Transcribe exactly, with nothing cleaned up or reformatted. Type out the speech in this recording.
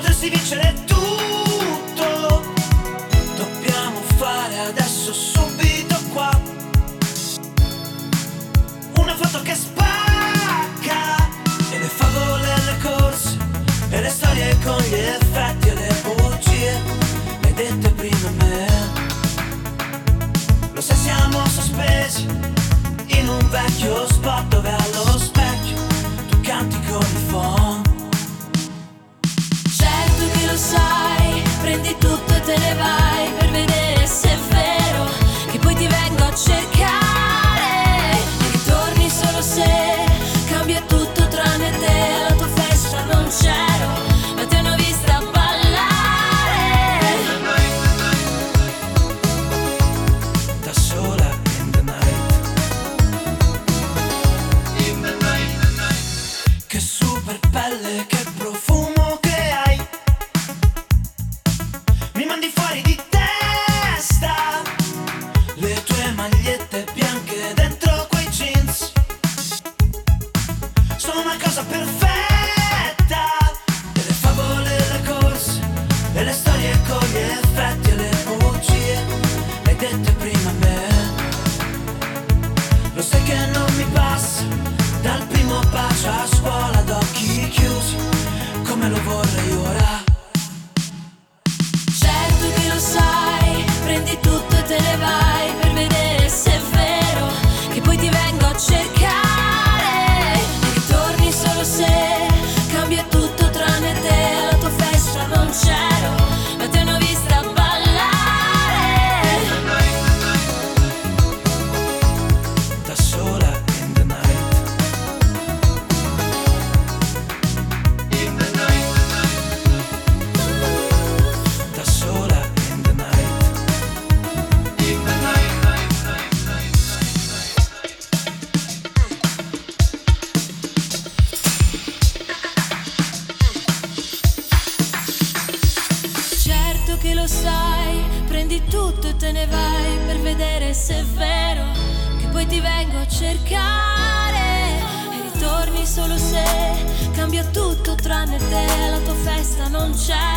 potresti vincere tutto. Dobbiamo fare adesso subito qua una foto che spacca, e le favole e le corse e le storie con gli effetti e le bugie, le hai dette prima a me. Lo sai, siamo sospesi in un vecchio spot dove allo specchio tu canti con il phon. Certo che lo sai, prendi tutto e te ne vai per vedere se è vero che poi ti vengo a cercare e ritorni solo se cambia tutto tranne te. Alla tua festa non c'ero, ma ti hanno vista ballare da sola in the night. In the night, the night. Che super pelle, che profumo che hai. Mi mandi fuori di testa, le tue magliette bianche dentro quei jeans sono una cosa perfetta. E le favole e le corse e le storie con gli effetti e le bugie, le hai dette prima a me. Lo sai che non mi passa dal primo bacio a scuola ad occhi chiusi come lo vorrei ora. Certo che lo sai, prendi tutto e te ne vai per vedere se è vero che poi ti vengo a cercare e ritorni solo se cambia tutto tranne te. Alla tua festa non c'ero, ma ti hanno vista ballare Da sola in the night. In the night, da sola in the night. In the night, night, night, night, Certo che lo sai, prendi tutto e te ne vai per vedere se è vero che poi ti vengo a cercare e ritorni solo se cambia tutto tranne te. Alla tua festa non c'è,